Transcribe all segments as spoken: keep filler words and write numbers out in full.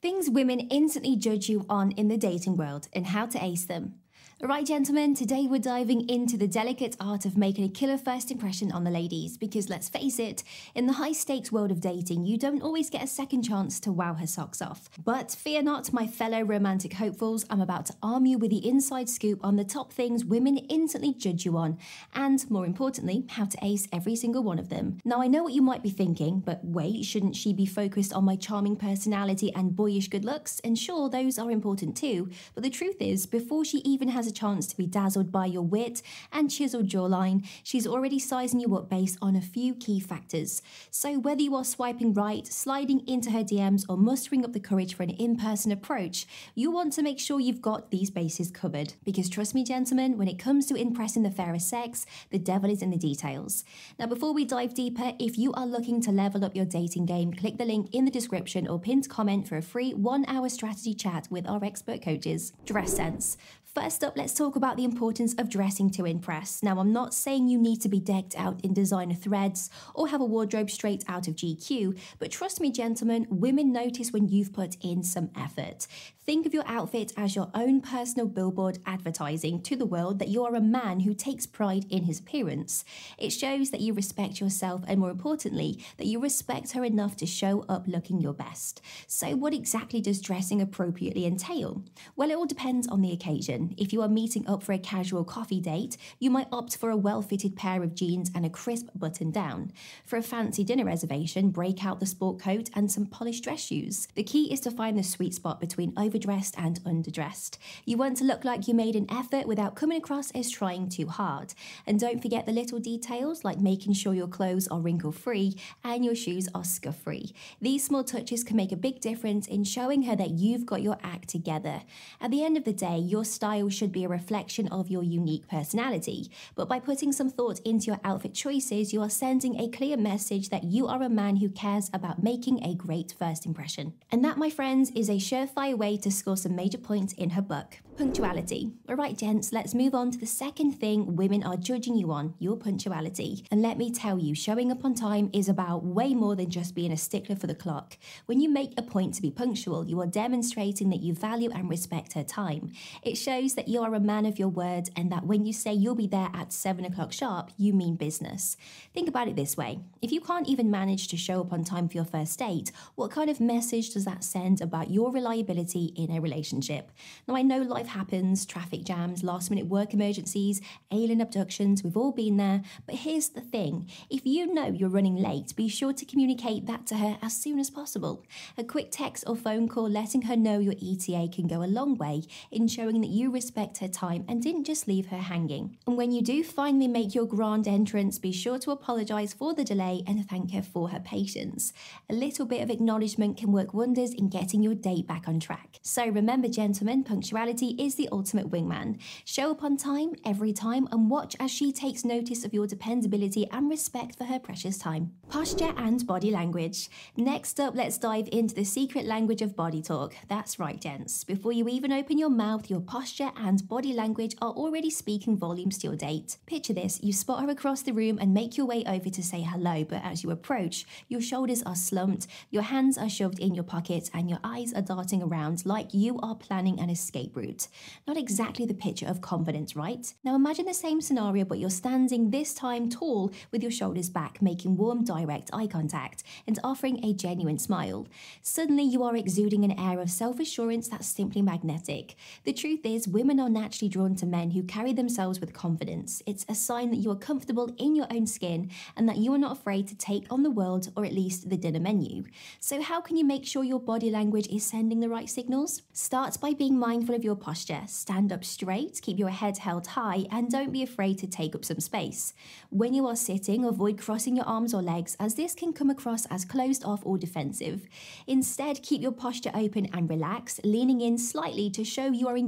Things women instantly judge you on in the dating world and how to ace them. Alright gentlemen, today we're diving into the delicate art of making a killer first impression on the ladies, because let's face it, in the high stakes world of dating, you don't always get a second chance to wow her socks off. But fear not, my fellow romantic hopefuls, I'm about to arm you with the inside scoop on the top things women instantly judge you on, and more importantly, how to ace every single one of them. Now I know what you might be thinking, but wait, shouldn't she be focused on my charming personality and boyish good looks? And sure, those are important too, but the truth is, before she even has a chance to be dazzled by your wit and chiseled jawline, she's already sizing you up based on a few key factors. So whether you are swiping right, sliding into her D Ms, or mustering up the courage for an in-person approach, you want to make sure you've got these bases covered. Because trust me gentlemen, when it comes to impressing the fairer sex, the devil is in the details. Now before we dive deeper, if you are looking to level up your dating game, click the link in the description or pinned comment for a free one-hour strategy chat with our expert coaches. Dress sense. First up, let's talk about the importance of dressing to impress. Now, I'm not saying you need to be decked out in designer threads or have a wardrobe straight out of G Q, but trust me, gentlemen, women notice when you've put in some effort. Think of your outfit as your own personal billboard advertising to the world that you are a man who takes pride in his appearance. It shows that you respect yourself and, more importantly, that you respect her enough to show up looking your best. So what exactly does dressing appropriately entail? Well, it all depends on the occasion. If you are meeting up for a casual coffee date, you might opt for a well-fitted pair of jeans and a crisp button-down. For a fancy dinner reservation, break out the sport coat and some polished dress shoes. The key is to find the sweet spot between overdressed and underdressed. You want to look like you made an effort without coming across as trying too hard. And don't forget the little details like making sure your clothes are wrinkle-free and your shoes are scuff-free. These small touches can make a big difference in showing her that you've got your act together. At the end of the day, your style should be a reflection of your unique personality, but by putting some thought into your outfit choices, you are sending a clear message that you are a man who cares about making a great first impression. And that, my friends, is a surefire way to score some major points in her book. Punctuality. Alright gents, let's move on to the second thing women are judging you on, your punctuality. And let me tell you, showing up on time is about way more than just being a stickler for the clock. When you make a point to be punctual, you are demonstrating that you value and respect her time. It shows that you are a man of your word and that when you say you'll be there at seven o'clock sharp, you mean business. Think about it this way. If you can't even manage to show up on time for your first date, what kind of message does that send about your reliability in a relationship? Now I know life happens, traffic jams, last minute work emergencies, alien abductions, we've all been there, but here's the thing. If you know you're running late, be sure to communicate that to her as soon as possible. A quick text or phone call letting her know your E T A can go a long way in showing that you respect her time and didn't just leave her hanging. And when you do finally make your grand entrance, be sure to apologise for the delay and thank her for her patience. A little bit of acknowledgement can work wonders in getting your date back on track. So remember gentlemen, punctuality is the ultimate wingman. Show up on time every time and watch as she takes notice of your dependability and respect for her precious time. Posture and body language. Next up, let's dive into the secret language of body talk. That's right gents, before you even open your mouth, your posture and body language are already speaking volumes to your date. Picture this, you spot her across the room and make your way over to say hello, but as you approach, your shoulders are slumped, your hands are shoved in your pockets and your eyes are darting around like you are planning an escape route. Not exactly the picture of confidence, right? Now imagine the same scenario, but you're standing this time tall with your shoulders back, making warm direct eye contact and offering a genuine smile. Suddenly you are exuding an air of self-assurance that's simply magnetic. The truth is, women are naturally drawn to men who carry themselves with confidence. It's a sign that you are comfortable in your own skin and that you are not afraid to take on the world, or at least the dinner menu. So how can you make sure your body language is sending the right signals? Start by being mindful of your posture. Stand up straight, keep your head held high, and don't be afraid to take up some space. When you are sitting, avoid crossing your arms or legs, as this can come across as closed off or defensive. Instead, keep your posture open and relaxed, leaning in slightly to show you are engaged in the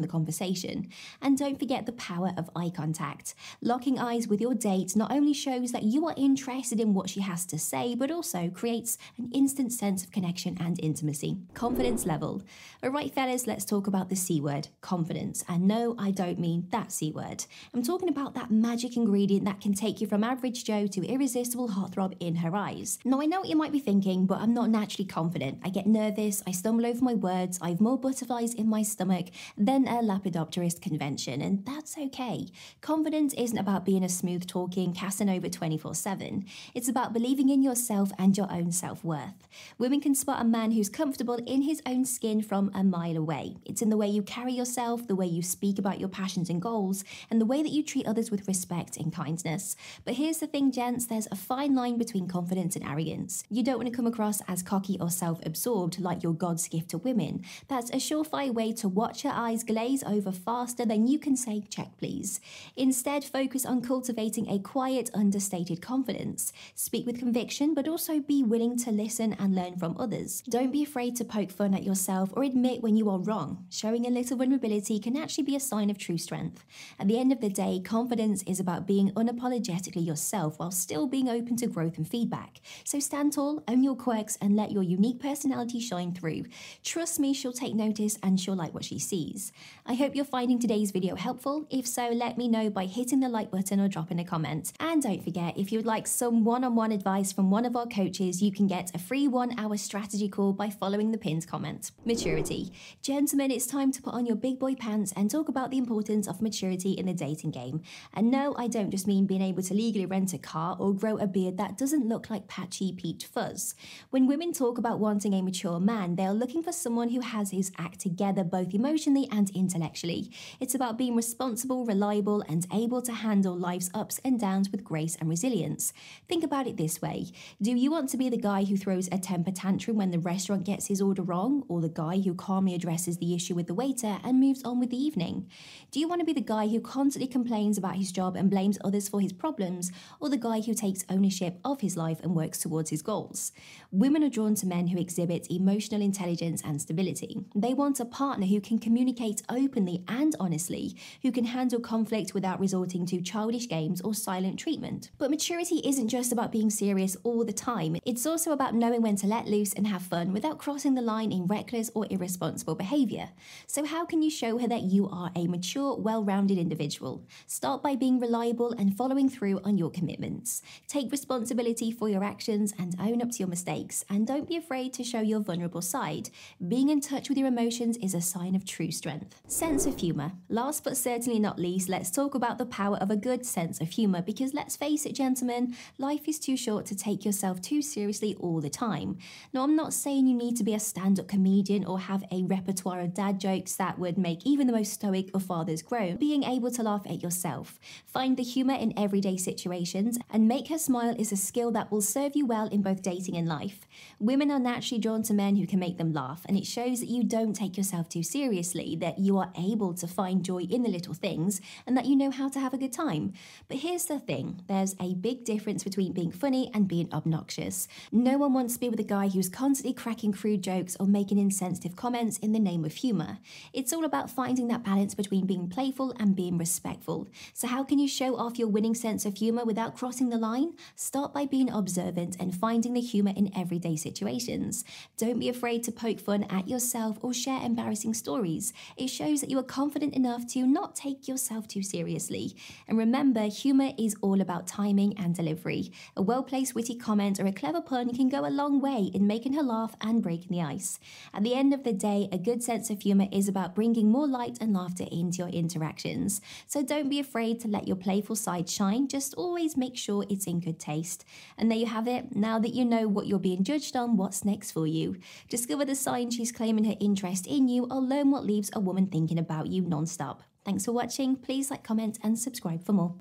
the conversation. And don't forget the power of eye contact. Locking eyes with your date not only shows that you are interested in what she has to say, but also creates an instant sense of connection and intimacy. Confidence level. Alright fellas, let's talk about the C word, confidence. And no, I don't mean that C word. I'm talking about that magic ingredient that can take you from average Joe to irresistible heartthrob in her eyes. Now I know what you might be thinking, but I'm not naturally confident. I get nervous, I stumble over my words, I have more butterflies in my stomach than a Lepidopterist convention, and that's okay. Confidence isn't about being a smooth talking Casanova twenty-four seven. It's about believing in yourself and your own self-worth. Women can spot a man who's comfortable in his own skin from a mile away. It's in the way you carry yourself, the way you speak about your passions and goals, and the way that you treat others with respect and kindness. But here's the thing, gents, there's a fine line between confidence and arrogance. You don't want to come across as cocky or self-absorbed like you're God's gift to women. That's a surefire way to watch her eyes glaze over faster than you can say, check please. Instead, focus on cultivating a quiet, understated confidence. Speak with conviction, but also be willing to listen and learn from others. Don't be afraid to poke fun at yourself or admit when you are wrong. Showing a little vulnerability can actually be a sign of true strength. At the end of the day, confidence is about being unapologetically yourself while still being open to growth and feedback. So stand tall, own your quirks, and let your unique personality shine through. Trust me, she'll take notice and she'll like what she sees. I hope you're finding today's video helpful. If so, let me know by hitting the like button or dropping a comment. And don't forget, if you would like some one-on-one advice from one of our coaches, you can get a free one-hour strategy call by following the pinned comment. Maturity. Gentlemen, it's time to put on your big boy pants and talk about the importance of maturity in the dating game. And no, I don't just mean being able to legally rent a car or grow a beard that doesn't look like patchy peach fuzz. When women talk about wanting a mature man, they are looking for someone who has his act together both emotionally and intellectually. It's about being responsible, reliable, and able to handle life's ups and downs with grace and resilience. Think about it this way. Do you want to be the guy who throws a temper tantrum when the restaurant gets his order wrong, or the guy who calmly addresses the issue with the waiter and moves on with the evening? Do you want to be the guy who constantly complains about his job and blames others for his problems, or the guy who takes ownership of his life and works towards his goals? Women are drawn to men who exhibit emotional intelligence and stability. They want a partner who can communicate openly and honestly, who can handle conflict without resorting to childish games or silent treatment. But maturity isn't just about being serious all the time. It's also about knowing when to let loose and have fun without crossing the line in reckless or irresponsible behavior. So how can you show her that you are a mature, well-rounded individual? Start by being reliable and following through on your commitments. Take responsibility for your actions and own up to your mistakes. And don't be afraid to show your vulnerable side. Being in touch with your emotions is a sign of true strength. Sense of humor. Last but certainly not least, let's talk about the power of a good sense of humor, because let's face it, gentlemen, life is too short to take yourself too seriously all the time. Now, I'm not saying you need to be a stand-up comedian or have a repertoire of dad jokes that would make even the most stoic of fathers groan. Being able to laugh at yourself. Find the humor in everyday situations, and make her smile is a skill that will serve you well in both dating and life. Women are naturally drawn to men who can make them laugh, and it shows that you don't take yourself too seriously, that you are able to find joy in the little things, and that you know how to have a good time. But here's the thing, there's a big difference between being funny and being obnoxious. No one wants to be with a guy who's constantly cracking crude jokes or making insensitive comments in the name of humor. It's all about finding that balance between being playful and being respectful. So how can you show off your winning sense of humor without crossing the line? Start by being observant and finding the humor in everyday situations. Don't be afraid to poke fun at yourself or share embarrassing stories. It shows that you are confident enough to not take yourself too seriously. And remember, humor is all about timing and delivery. A well-placed witty comment or a clever pun can go a long way in making her laugh and breaking the ice. At the end of the day, a good sense of humor is about bringing more light and laughter into your interactions. So don't be afraid to let your playful side shine, just always make sure it's in good taste. And there you have it. Now that you know what you're being judged on, what's next for you? Discover the signs she's claiming her interest in you, or learn what leaves a woman thinking about you non-stop. Thanks for watching. Please like, comment, and subscribe for more.